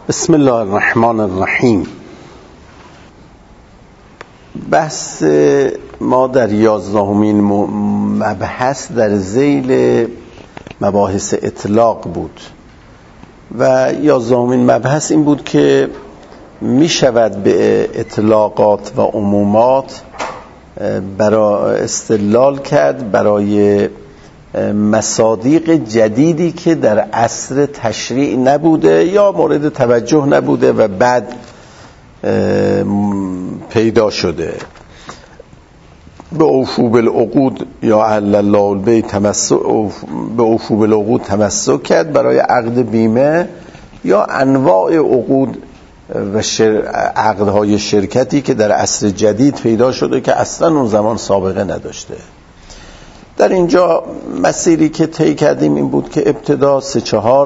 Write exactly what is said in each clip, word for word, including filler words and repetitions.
بسم الله الرحمن الرحیم. بحث ما در یازدهمین مبحث در ذیل مباحث اطلاق بود و یازدهمین مبحث این بود که می شود به اطلاقات و عمومات برای استدلال کرد برای مصادیق جدیدی که در عصر تشریع نبوده یا مورد توجه نبوده و بعد پیدا شده. به اوفو بالعقود یا اهل الله البیع تمسک، به اوفو بالعقود تمسک کرد برای عقد بیمه یا انواع عقود و شر... عقدهای شرکتی که در عصر جدید پیدا شده که اصلا اون زمان سابقه نداشته. در اینجا مسیری که طی کردیم این بود که ابتدا سه چهار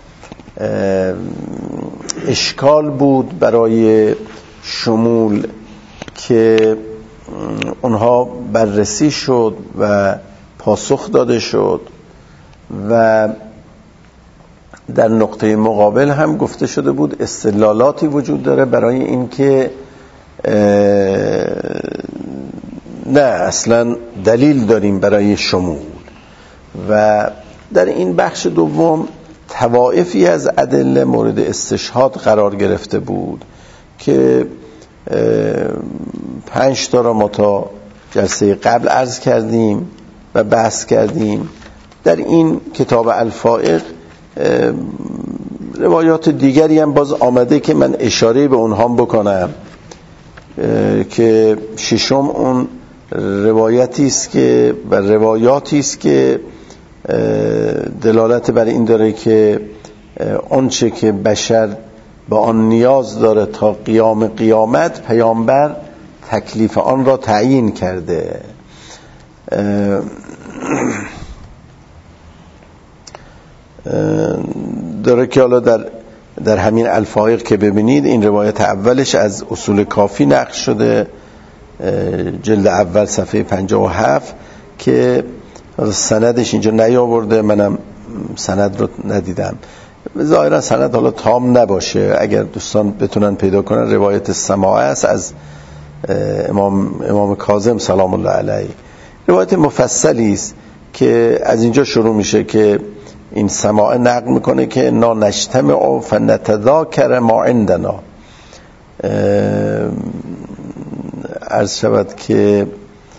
اشکال بود برای شمول که اونها بررسی شد و پاسخ داده شد و در نقطه مقابل هم گفته شده بود استدلالاتی وجود داره برای اینکه نه اصلا دلیل داریم برای شمول. و در این بخش دوم طوائفی از ادله مورد استشهاد قرار گرفته بود که پنج تا را ما تا جلسه قبل عرض کردیم و بحث کردیم. در این کتاب الفائق روایات دیگری هم باز آمده که من اشاره به اونها بکنم که ششم اون روایتی است که و روایاتی است که دلالت بر این داره که آنچه که بشر با آن نیاز داره تا قیام قیامت پیامبر تکلیف آن را تعیین کرده. داره که حالا در در همین الفائق که ببینید این روایت اولش از اصول کافی نقل شده، جلد اول صفحه پنجاه و هفت که سندش اینجا نیاورده، منم سند رو ندیدم. ظاهرا سند حالا تام نباشه، اگر دوستان بتونن پیدا کنن روایت سماعه است از امام امام کاظم سلام الله علیه. روایت مفصلی است که از اینجا شروع میشه که این سماعه نقل میکنه که نا نجتمع فنتذاکر ما عندنا. عرض شود که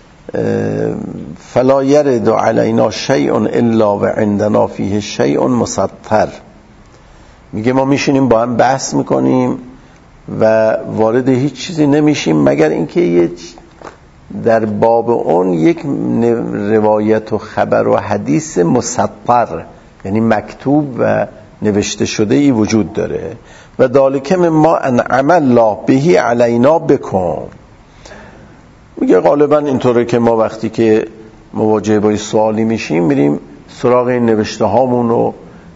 فلا یرد علینا شیء الا و عندنا فیه شیء مسطر. میگه ما میشینیم با هم بحث میکنیم و وارد هیچ چیزی نمیشیم مگر اینکه یه در باب اون یک روایت و خبر و حدیث مسطر یعنی مکتوب و نوشته شده ای وجود داره. و ذالک مما انعم الله به علینا بکن. میگه غالبا اینطوره که ما وقتی که مواجه با سوالی میشیم میریم سراغ این نوشته هامون و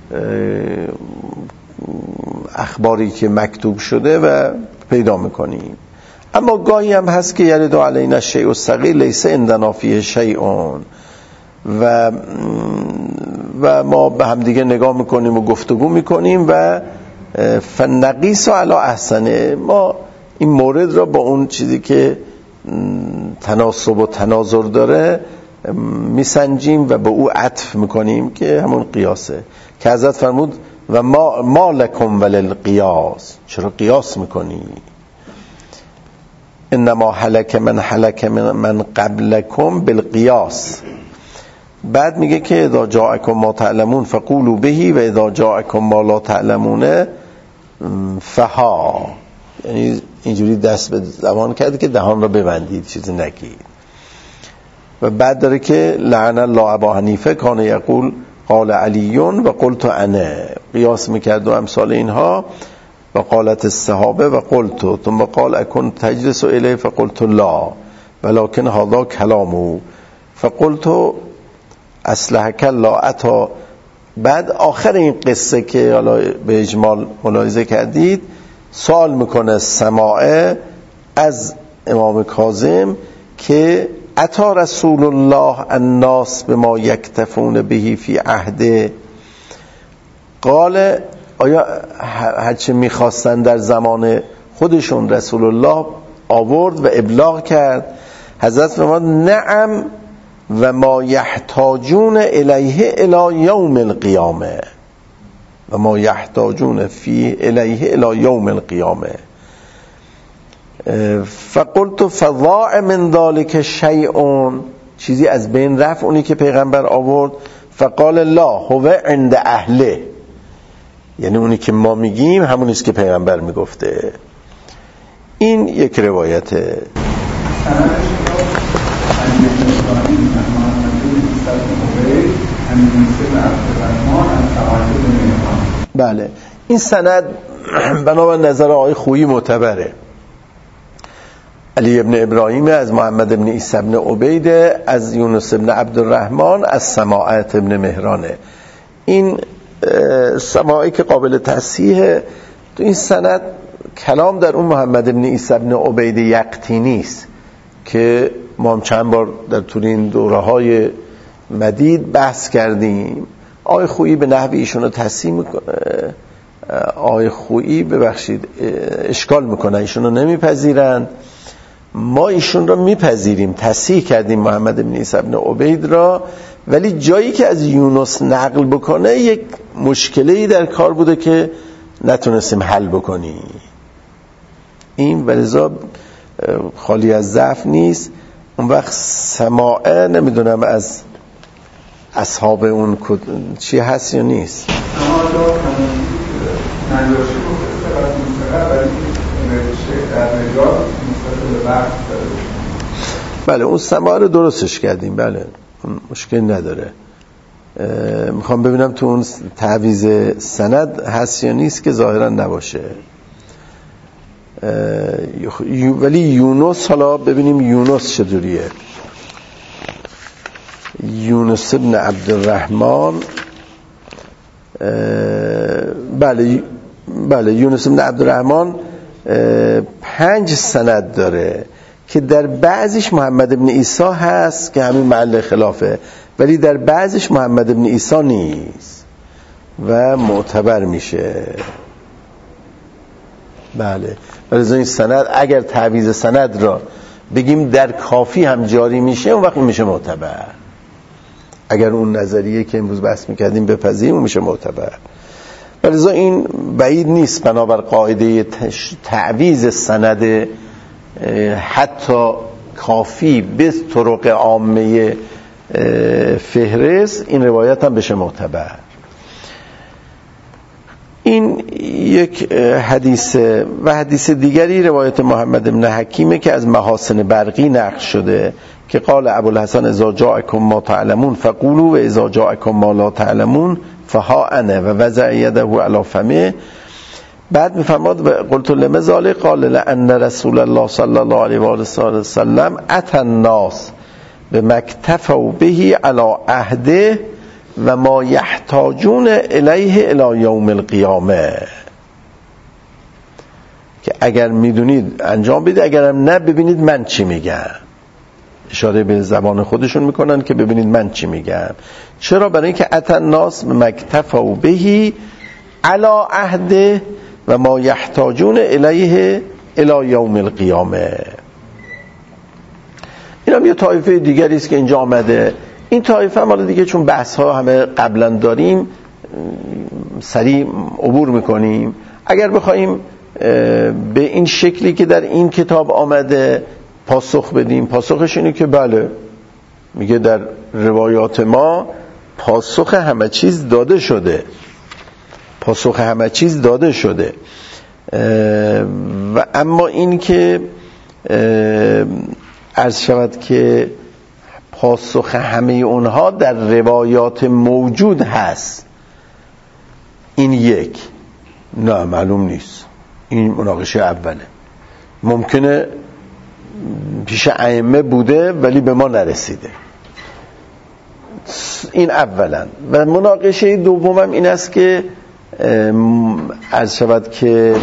اخباری که مکتوب شده و پیدا میکنیم. اما گاهی هم هست که یرد علینا شیء الصغیر لیس عندنا فیه شیء و و ما به هم دیگه نگاه میکنیم و گفتگو میکنیم و فنقیس علی احسنه، ما این مورد را با اون چیزی که تناسب و تناظر داره میسنجیم و به او عطف میکنیم که همون قیاسه که حضرت فرمود و ما, ما لکم وللقیاس، چرا قیاس میکنی؟ انما هلک من هلک من, من قبلکم بالقیاس. بعد میگه که اذا جاءکم ما تعلمون فقولوا به و اذا جاءکم ما لا تعلمون فها، یعنی اینجوری دست به زبان کرده که دهان را ببندید چیزی نگید. و بعد داره که لعن الله ابا حنیفه کان یقول قال علی و قلت انا، قیاس میکرد و امثال اینها. و قالت الصحابه و قلت ثم قال اكن تجلس الیه فقلت لا ولكن هذا كلامه فقلت اصلحك الله اتا. بعد آخر این قصه که حالا به اجمال ملاحظه کردید سوال میکنه سماعه از امام کاظم که اتا رسول الله الناس بما یکتفون به فی عهده. قال آیا هرچه میخواستن در زمان خودشون رسول الله آورد و ابلاغ کرد؟ حضرت فرمود نعم و ما یحتاجون الیه الی یوم القیامه و ما یحتاجون فی الیه الی یوم القیامه. فقلت فضاع من ذلك شیء، چیزی از بین رفت اونی که پیغمبر آورد؟ فقال لا هو عند اهله، یعنی اونی که ما میگیم همونیست که پیغمبر میگفته. این یک روایته. بله این سند بنابر نظر آقای خویی معتبره. علی ابن ابراهیم از محمد ابن عیسی ابن عبید از یونس ابن عبدالرحمن از سماعت ابن مهرانه. این سماعی که قابل تصحیحه. تو این سند کلام در اون محمد ابن عیسی ابن عبید یقطینی است که ما هم چند بار در طول این دوره‌های مدید بحث کردیم. آقای خویی به نحوی ایشون رو تصحیح میکنه، آقای خویی ببخشید اشکال میکنه، ایشون رو نمیپذیرند. ما ایشون رو میپذیریم، تصحیح کردیم محمد ابن عیسی ابن عبید را، ولی جایی که از یونس نقل بکنه یک مشکلی در کار بوده که نتونستیم حل بکنیم. این ولذا خالی از ضعف نیست. اون وقت سماعه نمیدونم از اصحاب اون چی هست یا نیست. بله اون سماعه رو درستش کردیم، بله مشکل نداره. میخوام ببینم تو اون تعویض سند هست یا نیست که ظاهرا نباشه. ولی یونس، حالا ببینیم یونس چطوریه. یونس ابن عبدالرحمن، بله بله یونس ابن عبدالرحمن پنج سند داره که در بعضیش محمد ابن عیسی هست که همین محل خلافه، ولی در بعضیش محمد ابن عیسی نیست و معتبر میشه. بله ولی این سند اگر تعویض سند را بگیم در کافی هم جاری میشه، اون وقت میشه معتبر. اگر اون نظریه که امروز بحث میکردیم بپذیریم اون میشه معتبر. ولی این بعید نیست بنابر قاعده تعویض سند حتی کافی به طرق عامه فهرست این روایت هم بشه معتبر. این یک حدیث و حدیث دیگری روایت محمد بن حکیمه که از محاسن برقی نقل شده که قال ابوالحسن اذا جاءکم ما تعلمون فقولوا و اذا جاءکم ما لا تعلمون فها انا و وضع یده علی فمه. بعد میفرماد و قلت لما ذلك قال لان رسول الله صلی الله علیه و آله و سلم اتى الناس بمکتفوا به علی عهده و ما یحتاجون الیه الی یوم القیامه. که اگر میدونید انجام بدید، اگرم نه ببینید من چی میگم. اشاره به زبان خودشون میکنن که ببینید من چی میگم. چرا؟ برای اینکه اتى الناس بمکتفوا به علی عهده و ما یحتاجون الیه الی یوم القیامه. این هم یه طایفه دیگری است که اینجا آمده. این طایفه هم حالا دیگه چون بحث ها همه قبلا داریم سریع عبور میکنیم. اگر بخوایم به این شکلی که در این کتاب آمده پاسخ بدیم، پاسخش اینه که بله، میگه در روایات ما پاسخ همه چیز داده شده، پاسخ همه چیز داده شده. و اما این که عرض شود که پاسخ همه اونها در روایات موجود هست، این یک نه معلوم نیست. این مناقشه اوله. ممکنه پیش ائمه بوده ولی به ما نرسیده. این اولا. و مناقشه دومم این است که عرض شود که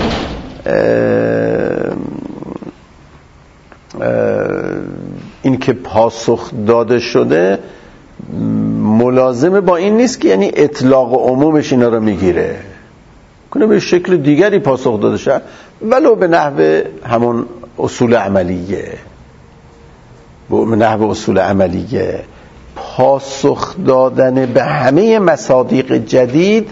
این که پاسخ داده شده ملازمه با این نیست که یعنی اطلاق و عمومش اینا رو میگیره. کنه به شکل دیگری پاسخ داده شد، ولو به نحو همون اصول عملیه، به نحو اصول عملیه. پاسخ دادن به همه مصادیق جدید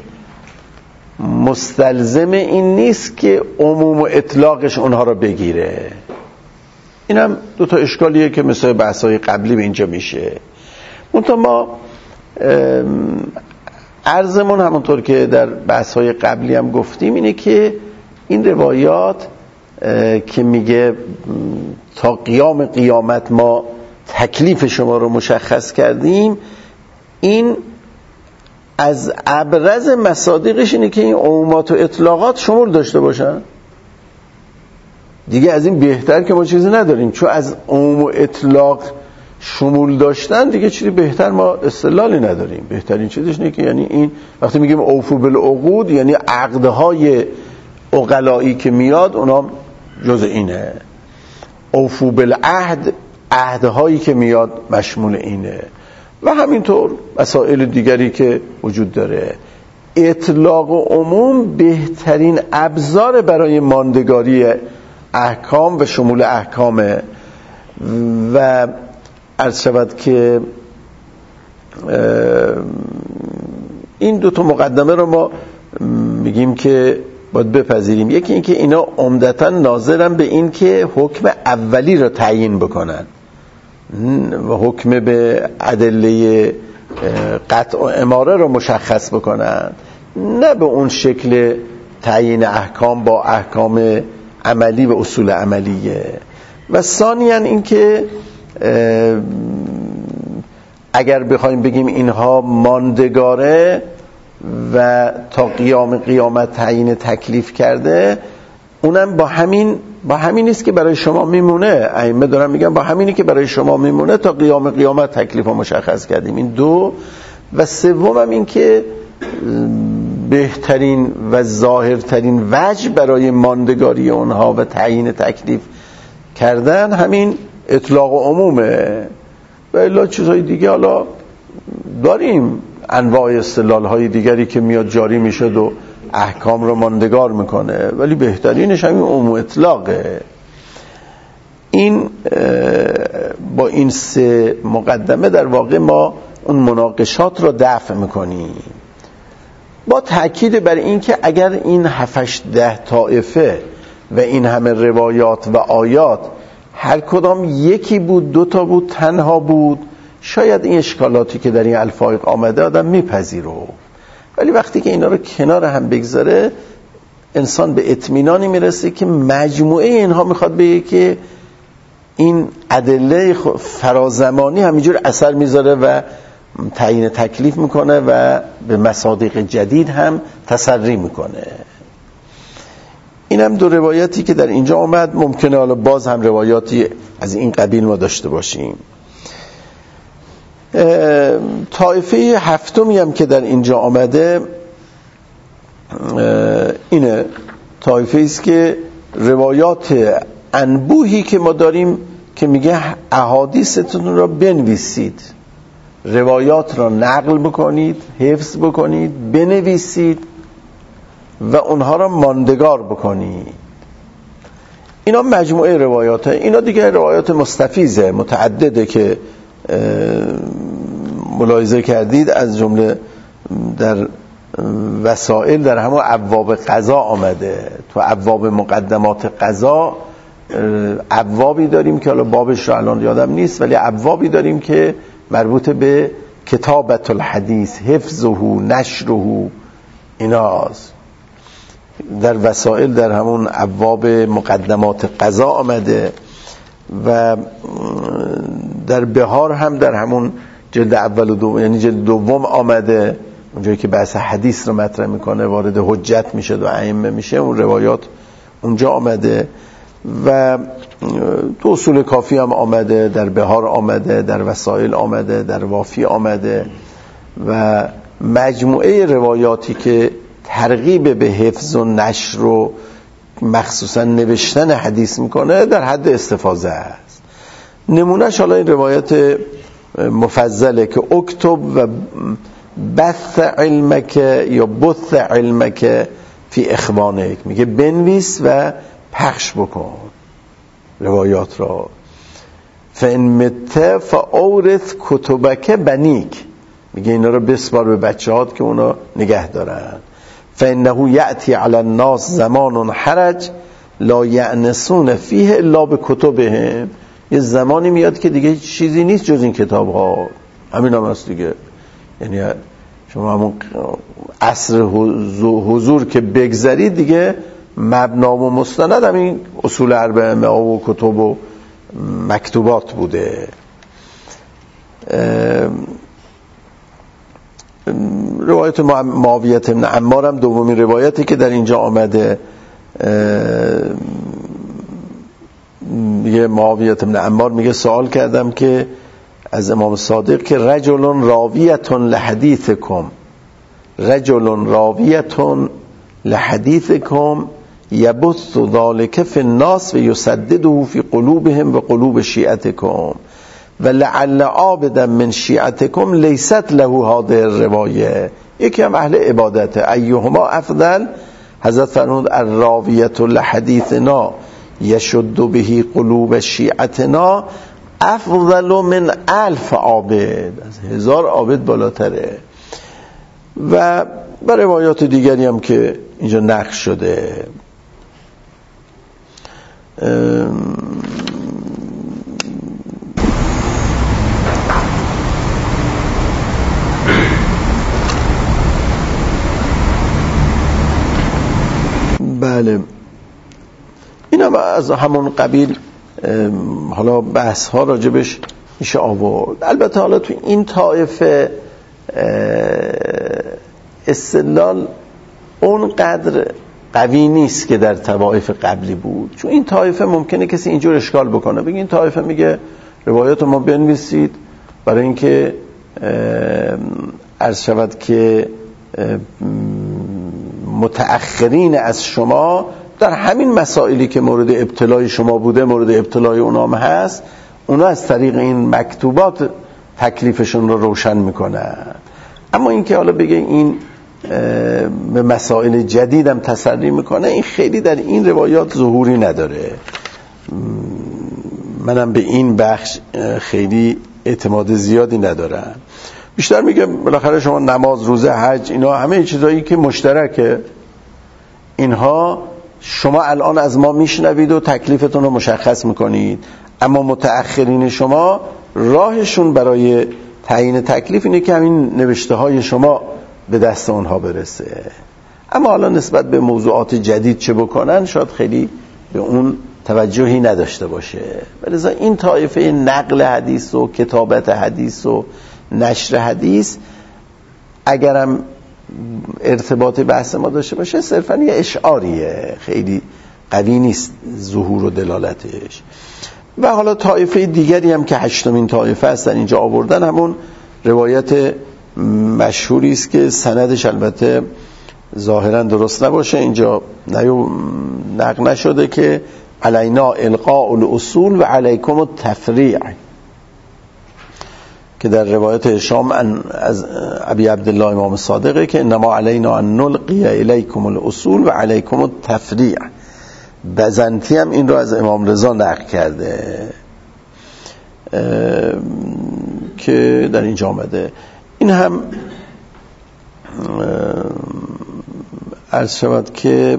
مستلزم این نیست که عموم و اطلاقش اونها رو بگیره. اینم دو تا اشکالیه که مثل بحث‌های قبلی به اینجا میشه. منتها ما عرضمون همونطور که در بحث‌های قبلی هم گفتیم اینه که این روایات که میگه تا قیام قیامت ما تکلیف شما رو مشخص کردیم، این از ابرز مصادیقش اینه که این عمومات و اطلاقات شمول داشته باشن. دیگه از این بهتر که ما چیزی نداریم، چون از عموم و اطلاق شمول داشتن دیگه چیزی بهتر ما استدلالی نداریم. بهترین چیزش اینه که یعنی این وقتی میگیم اوفو بالعقود یعنی عقدهای عقلایی که میاد اونا جز اینه، اوفو بالعهد عهدهایی که میاد مشمول اینه، و همینطور مسائل دیگری که وجود داره. اطلاق و عموم بهترین ابزار برای ماندگاری احکام و شمول احکامه. و عرض شود که این دو تا مقدمه رو ما میگیم که باید بپذیریم. یکی این که اینا عمدتاً ناظرن به این که حکم اولی رو تعیین بکنن و حکم به ادله قطع و اماره رو مشخص بکنن، نه به اون شکل تعیین احکام با احکام عملی و اصول عملیه. و ثانیاً این که اگر بخوایم بگیم اینها ماندگاره و تا قیام قیامت تعیین تکلیف کرده، اونم با همین با همین نیست که برای شما میمونه. ائمه دارن میگن با همینی که برای شما میمونه تا قیام قیامت تکلیف رو مشخص کردیم. این دو. و سومم این که بهترین و ظاهرترین وجه برای ماندگاری اونها و تعیین تکلیف کردن همین اطلاق و عمومه. و الا چیزهای دیگه حالا داریم، انواع استدلال های دیگری که میاد جاری میشد و احکام رو ماندگار میکنه، ولی بهترینش همین عموم اطلاقه. این با این سه مقدمه در واقع ما اون مناقشات رو دفع میکنیم، با تأکید بر این که اگر این هفتش ده طائفه و این همه روایات و آیات هر کدام یکی بود، دو تا بود، تنها بود، شاید این اشکالاتی که در این الفاظ آمده آدم میپذیره. ولی وقتی که اینا رو کنار هم بگذاره انسان به اطمینانی میرسه که مجموعه اینها میخواد بگه که این ادله فرازمانی همینجور اثر میذاره و تعیین تکلیف میکنه و به مصادیق جدید هم تسری میکنه. این هم دو روایتی که در اینجا آمد. ممکنه حالا باز هم روایاتی از این قبیل ما داشته باشیم. طایفه هفتمی هم که در اینجا آمده اینه، طایفه است که روایات انبوهی که ما داریم که میگه احادیثتون را بنویسید، روایات را نقل بکنید، حفظ بکنید، بنویسید و اونها را ماندگار بکنید. اینا مجموعه روایاته. اینا دیگه روایات مستفیضه، متعدده که ملاحظه کردید، از جمله در وسائل در همون ابواب قضا آمده. تو ابواب مقدمات قضا ابوابی داریم که حالا بابش رو الان یادم نیست، ولی ابوابی داریم که مربوط به کتابت الحدیث، حفظه، نشره، ایناست. در وسائل در همون ابواب مقدمات قضا آمده و در بهار هم در همون جلد اول و دوم، یعنی جلد دوم آمده، اونجایی که بحث حدیث رو مطرح میکنه، وارد حجت میشه و ائمه میشه، اون روایات اونجا آمده. و تو اصول کافی هم آمده، در بهار آمده، در وسائل آمده، در وافی آمده. و مجموعه روایاتی که ترغیب به حفظ و نشر و مخصوصا نوشتن حدیث میکنه در حد استفاضه است. نمونهش حالا این روایت مفضله که اکتب و بث علمک یا بث علمک فی اخوانک، میگه بنویس و پخش بکن روایات را. فان مت فاورث کتبک بنیک، میگه اینا رو بسپار به بچه‌هات که اونا نگه دارن. فانه یأتی علی الناس زمان حرج لا یأنسون فیه الا بکتبهم، یه زمانی میاد که دیگه چیزی نیست جز این کتاب ها، همین هم هست دیگه. یعنی شما همون عصر حضور که بگذرید دیگه مبنا و مستند همین اصول اربعه و کتب و مکتوبات بوده. روایت معاویه بن عمار هم دومین روایتی که در اینجا آمده. میگه معاویه بن عمار میگه سوال کردم که از امام صادق که رجل راویتون لحدیثکم، رجل راویتون لحدیثکم یبث ذلك فی الناس و یسدده فی قلوبهم و قلوب شیعتکم و لعل عابدا من شیعتکم لیست له هذه الروایه. یکی هم اهل عبادته. ایهما افضل؟ حضرت فرمود الراویت لحدیثنا یشد به قلوب شیعتنا افضل من الف عابد، از هزار عابد بالاتره. و با روایات دیگری هم که اینجا نقل شده. بله این هم از همون قبیل حالا بحث ها راجبش میشه آورد. البته حالا تو این طایفه استدلال اونقدر قوی نیست که در طوایف قبلی بود، چون این طایفه ممکنه کسی اینجور اشکال بکنه، بگه این طایفه میگه روایات ما بنویسید برای اینکه عرض شود که متأخرین از شما در همین مسائلی که مورد ابتلای شما بوده مورد ابتلای اونام هست، اونا از طریق این مکتوبات تکلیفشون رو روشن میکنن. اما اینکه حالا بگه این به مسائل جدیدم تسری میکنه، این خیلی در این روایات ظهوری نداره. منم به این بخش خیلی اعتماد زیادی ندارم. بیشتر میگه بالاخره شما نماز، روزه، حج، اینا همه چیزایی که مشترکه، اینها شما الان از ما میشنوید و تکلیفتون رو مشخص میکنید، اما متأخرین شما راهشون برای تعیین تکلیف اینه که همین نوشته های شما به دست اونها برسه. اما حالا نسبت به موضوعات جدید چه بکنن شاید خیلی به اون توجهی نداشته باشه. ولذا این طایفه نقل حدیث و کتابت حدیث و نشر حدیث اگرم ارتباط بحث ما داشته باشه صرفا یه اشعاریه، خیلی قوی نیست ظهور و دلالتش. و حالا طایفه دیگری هم که هشتمین طایفه هستن اینجا آوردن، همون روایت مشهوری است که سندش البته ظاهرا درست نباشه، اینجا نقل نشده، که علینا القاء الاصول و علیکم التفریع، که در روایت هشام از ابی عبدالله امام صادقه که انما علینا ان نلقی الیکم الاصول و علیکم التفریع. بزنتی هم این رو از امام رضا نقل کرده که در اینجا آمده. این هم عرض شود که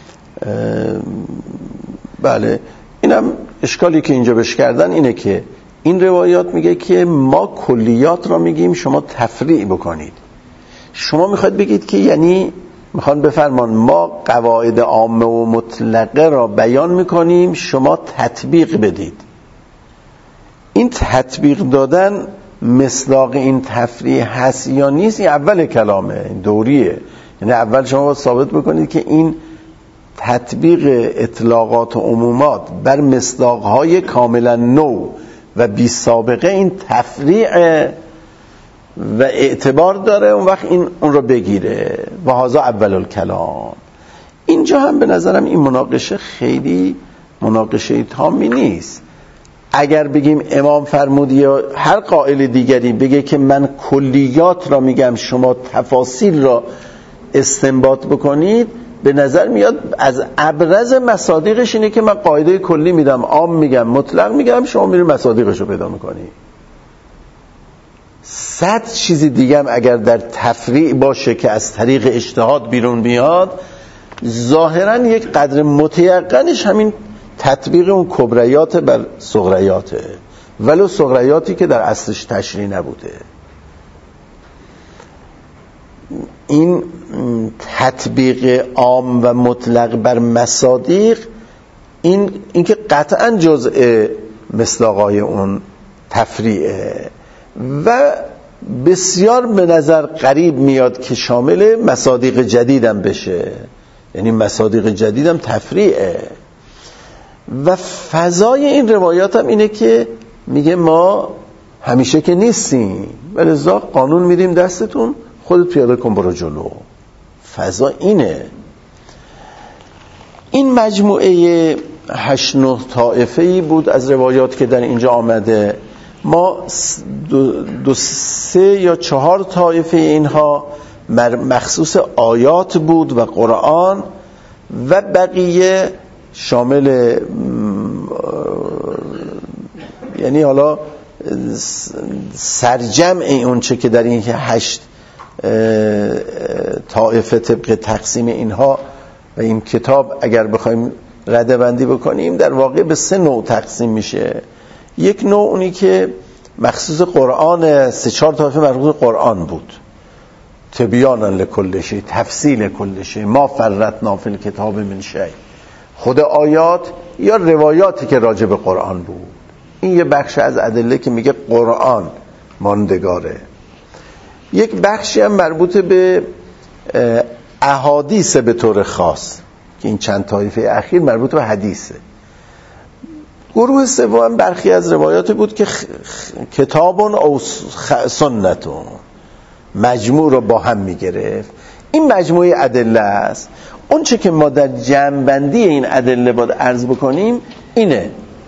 بله این هم اشکالی که اینجا بش کردن اینه که این روایات میگه که ما کلیات را میگیم شما تفریع بکنید. شما میخواید بگید که یعنی میخوان بفرمان ما قواعد عامه و مطلقه را بیان میکنیم شما تطبیق بدید. این تطبیق دادن مصداق این تفریع هست یا نیست این اول کلامه، این دوریه. یعنی اول شما باید ثابت بکنید که این تطبیق اطلاقات و عمومات بر مصداقهای کاملا نو و بی سابقه این تفریع و اعتبار داره، اون وقت این اون رو بگیره و هذا اول الکلام. اینجا هم به نظرم این مناقشه خیلی مناقشه تامی نیست. اگر بگیم امام فرمودی یا هر قائل دیگری بگه که من کلیات را میگم شما تفاصیل را استنباط بکنید، به نظر میاد از ابرز مصادیقش اینه که من قاعده کلی میدم، عام میگم، مطلق میگم، شما میری مصادیقش رو پیدا میکنی. صد چیز دیگه هم اگر در تفریع باشه که از طریق اجتهاد بیرون بیاد، ظاهرا یک قدر متیقنش همین تطبیق اون کبریات بر صغریاته، ولو صغریاتی که در اصلش تشریع نبوده. این تطبیق عام و مطلق بر مصادیق، این اینکه قطعا جزء مصداقای اون تفریعه و بسیار به نظر قریب میاد که شامل مصادیق جدیدم بشه، یعنی مصادیق جدیدم تفریعه. و فضای این روایات هم اینه که میگه ما همیشه که نیستیم، ولذا قانون میدیم دستتون، خودت پیاده کن برو جلو. فضا اینه. این مجموعه هشت نه طائفه‌ای بود از روایات که در اینجا آمده. ما دو, دو سه یا چهار طائفه اینها مخصوص آیات بود و قرآن، و بقیه شامل یعنی حالا سرجمع اون چه که در این هشت طائفه طبق تقسیم اینها و این کتاب اگر بخوایم رده بندی بکنیم در واقع به سه نوع تقسیم میشه. یک نوع اونی که مخصوص قرآن، سه چهار طائفه مخصوص قرآن بود، تبیانا لکل شیء، تفصیل کل شیء، ما فرطنا فی الکتاب من شیء، خود آیات یا روایاتی که راجع به قرآن بود. این یه بخش از ادله که میگه قرآن ماندگاره. یک بخشی هم مربوط به احادیث به طور خاص که این چند طایفه اخیر مربوط به حدیثه. گروه سوم برخی از روایات بود که کتابون او سنتون، مجموع رو با هم میگرفت. این مجموعه ادله است. اون چه که ما در جمع‌بندی این ادله باید عرض بکنیم اینه.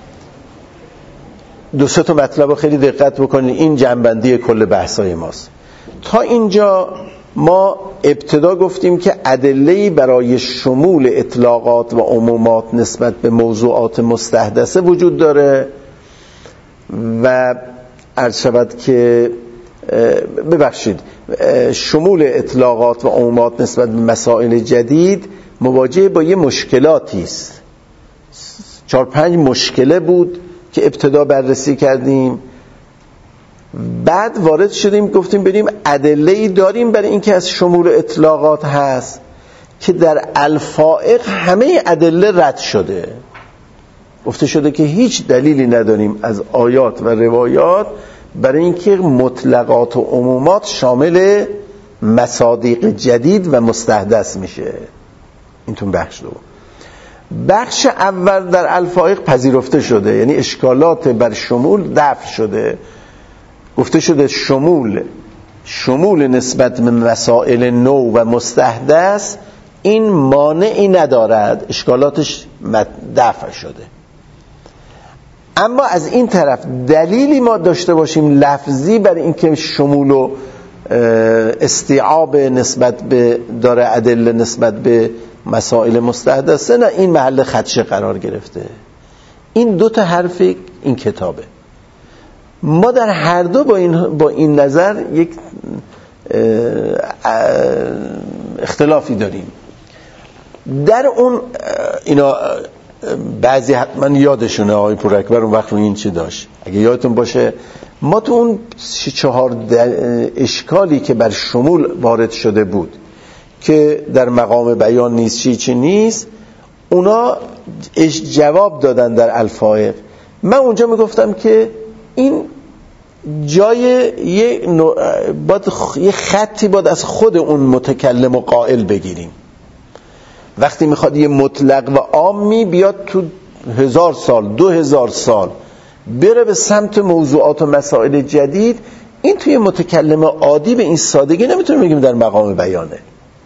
دو سه تا مطلب رو خیلی دقت بکنید، این جمع‌بندی کل بحثای ماست. تا اینجا ما ابتدا گفتیم که ادله‌ای برای شمول اطلاقات و عمومات نسبت به موضوعات مستحدثه وجود داره و عرض شود که ببخشید شمول اطلاقات و عمومات نسبت به مسائل جدید مواجه با یه مشکلاتی است. چهار پنج مشکله بود که ابتدا بررسی کردیم، بعد وارد شدیم گفتیم بریم ادله‌ای داریم برای اینکه از شمول اطلاقات هست که در الفائق همه ادله رد شده. گفته شده که هیچ دلیلی نداریم از آیات و روایات برای اینکه مطلقات و عمومات شامل مصادیق جدید و مستحدث میشه. اینتون بخش دو. بخش اول در الفائق پذیرفته شده، یعنی اشکالات بر شمول دفع شده. گفته شده شمول شمول نسبت به مسائل نو و مستحدث این مانعی ندارد، اشکالاتش دفع شده. اما از این طرف دلیلی ما داشته باشیم لفظی برای اینکه شمول و استیعاب نسبت به داره ادله نسبت به مسائل مستحدثه، نه، این محل خدشه قرار گرفته. این دو تا حرف این کتابه. ما در هر دو با این با این نظر یک اختلافی داریم. در اون اینا بعضی حتما یادشونه آقای پوراکبر اون وقت رو این چی داشت، اگه یادتون باشه ما تو اون چهار اشکالی که بر شمول وارد شده بود که در مقام بیان نیست چی چی نیست، اونا جواب دادن در الفائق. من اونجا میگفتم که این جای یه, باید یه خطی باید از خود اون متکلم و قائل بگیریم. وقتی میخواد یه مطلق و عامی بیاد تو هزار سال دو هزار سال بره به سمت موضوعات و مسائل جدید، این توی متکلم عادی به این سادگی نمیتونیم بگیم در مقام بیانه.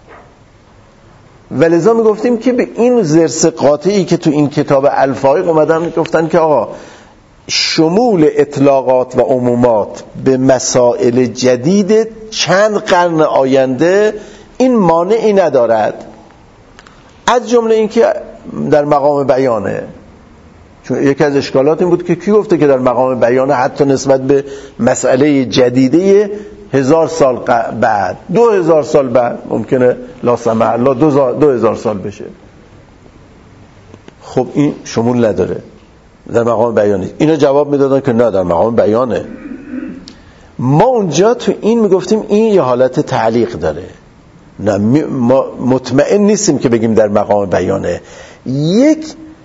ولذا میگفتیم که به این ضرس قاطعی که تو این کتاب الفائق اومدن میگفتن که آقا شمول اطلاقات و عمومات به مسائل جدید چند قرن آینده این مانعی ندارد از جمله این که در مقام بیانه. چون یکی از اشکالات این بود که کی گفته که در مقام بیانه حتی نسبت به مسئله جدیده هزار سال بعد، دو هزار سال بعد ممکنه لا سمح الله دو, دو هزار سال بشه. خب این شمول نداره در مقام بیانه. اینا جواب میدادن که نه در مقام بیانه. ما اونجا تو این میگفتیم این یه حالت تعلیق داره، نه ما مطمئن نیستیم که بگیم در مقام بیانه. یک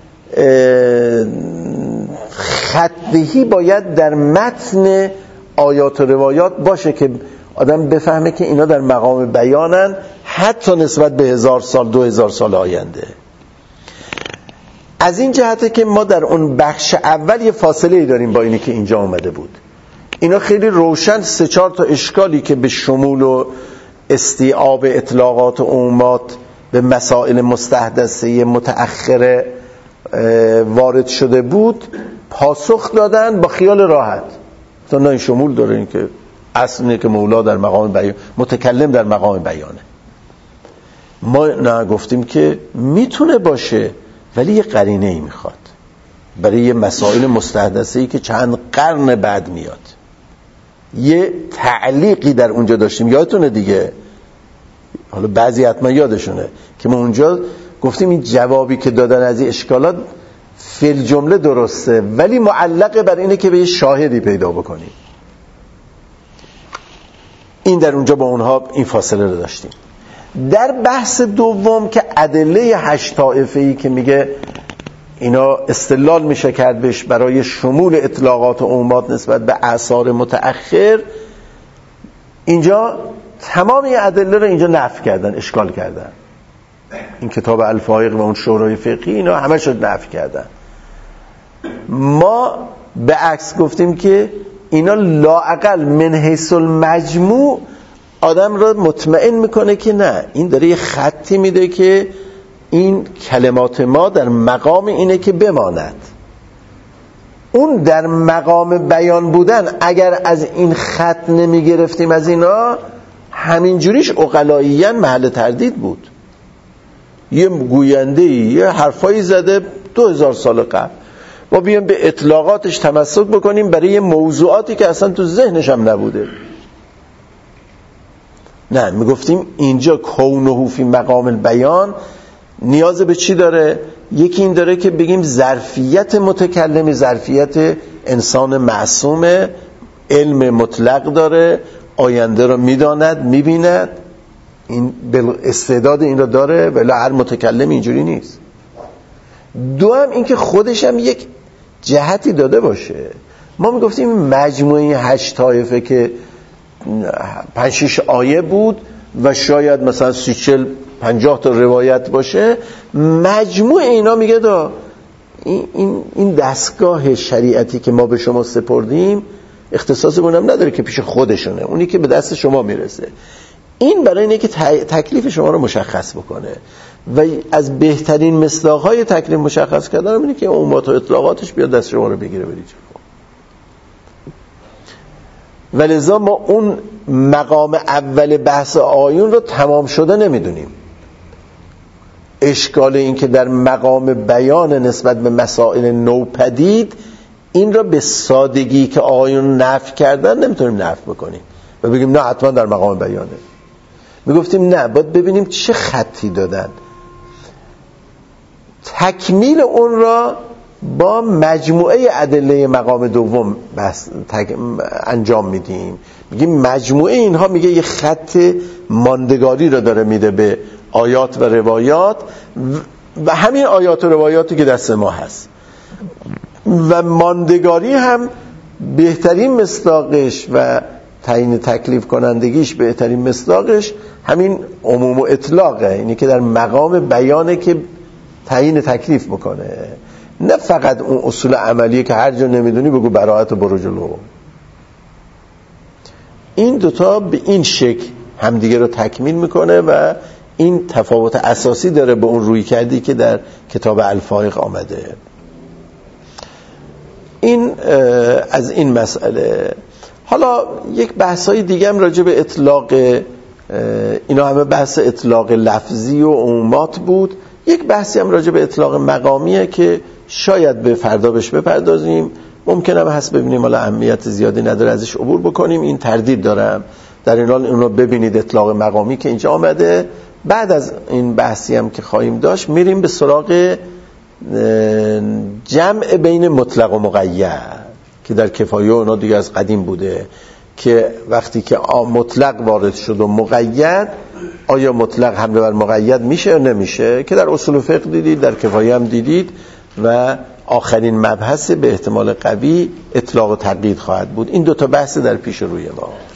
خطی باید در متن آیات و روایات باشه که آدم بفهمه که اینا در مقام بیانن، حتی نسبت به هزار سال دو هزار سال آینده. از این جهته که ما در اون بخش اول یه فاصله داریم با اینی که اینجا اومده بود. اینا خیلی روشن سه چهار تا اشکالی که به شمول و استیعاب اطلاقات و عمومات به مسائل مستحدثه متأخره وارد شده بود پاسخ دادن با خیال راحت. تا نه این شمول داره، این که اصل اینه که مولا در مقام بیان، متکلم در مقام بیانه. ما نه گفتیم که میتونه باشه ولی یه قرینه ای میخواد برای یه مسائل مستحدثه ای که چند قرن بعد میاد. یه تعلیقی در اونجا داشتیم، یادتونه دیگه، حالا بعضی حتما یادشونه که ما اونجا گفتیم این جوابی که دادن از این اشکالات فی الجمله درسته ولی معلقه بر اینه که به یه شاهدی پیدا بکنیم. این در اونجا با اونها این فاصله رو داشتیم. در بحث دوم که ادله هشت طائفه‌ای که میگه اینا استدلال میشه کرد بهش برای شمول اطلاقات و عمومات نسبت به اعصار متأخر، اینجا تمام این ادله رو اینجا نفی کردن، اشکال کردن. این کتاب الفایق و اون شورای فقهی اینا همه شد نفی کردن. ما به عکس گفتیم که اینا لااقل من حیث المجموع آدم رو مطمئن میکنه که نه، این داره یه خطی میده که این کلمات ما در مقام اینه که بماند. اون در مقام بیان بودن اگر از این خط نمیگرفتیم از اینا، همین جوریش عقلاییاً محل تردید بود. یه گوینده یه حرفایی زده دو هزار سال قبل، ما بیایم به اطلاقاتش تمسک بکنیم برای یه موضوعاتی که اصلا تو ذهنش هم نبوده. نه، میگفتیم اینجا کونه فی مقام البیان نیاز به چی داره؟ یکی این داره که بگیم ظرفیت متکلم ظرفیت انسان معصومه، علم مطلق داره، آینده رو میداند، میبیند، این استعداد این رو داره، ولی هر متکلم اینجوری نیست. دو هم این که خودش هم یک جهتی داده باشه. ما میگفتیم مجموعه هشت طایفه که پنج شش آیه بود و شاید مثلا سی چل پنجاه تا روایت باشه، مجموع اینا میگه دا این, این, این دستگاه شریعتی که ما به شما سپردیم اختصاص اونم نداره که پیش خودشونه، اونی که به دست شما میرسه. این برای اینه که تکلیف شما رو مشخص بکنه و از بهترین مصداق‌های تکلیف مشخص کردن اینه که عمومات و اطلاقاتش بیاد دست شما رو بگیره بری جلو. ولذا ما اون مقام اول بحث آیون رو تمام شده نمیدونیم. اشکال این که در مقام بیان نسبت به مسائل نوپدید این را به سادگی که آیون نفی کردن نمیتونیم نفی بکنیم و بگیم نه حتما در مقام بیانه. میگفتیم نه، باید ببینیم چه خطی دادن، تکمیل اون را با مجموعه ادله مقام دوم بس تک... انجام میدیم. میگیم مجموعه اینها میگه یه خط ماندگاری را داره میده به آیات و روایات و همین آیات و روایاتی که دست ما هست و ماندگاری هم بهترین مصداقش و تعیین تکلیف کنندگیش بهترین مصداقش همین عموم و اطلاقه، اینی که در مقام بیانه که تعیین تکلیف بکنه، نه فقط اون اصول عملیه که هر جا نمیدونی بگو براءت و برو جلو. این دوتا به این شکل همدیگه رو تکمیل میکنه و این تفاوت اساسی داره به اون روی کردی که در کتاب الفایق آمده. این از این مسئله. حالا یک بحثای دیگه هم راجع به اطلاق، اینا همه بحث اطلاق لفظی و عمومات بود. یک بحثی هم راجع به اطلاق مقامیه که شاید به فردا بهش بپردازیم، ممکنه هم هست ببینیم حالا اهمیت زیادی نداره ازش عبور بکنیم. این تردید دارم در این حال اونو ببینید اطلاق مقامی که اینجا آمده. بعد از این بحثی هم که خواهیم داشت میریم به سراغ جمع بین مطلق و مقید که در کفایه اونا دیگه از قدیم بوده که وقتی که مطلق وارد شد و مقید، آیا مطلق حمله بر مقید میشه یا نمیشه، که در اصول فقه دیدید، در کفایه هم دیدید و آخرین مبحث به احتمال قوی اطلاق و تقیید خواهد بود. این دوتا بحث در پیش روی ما.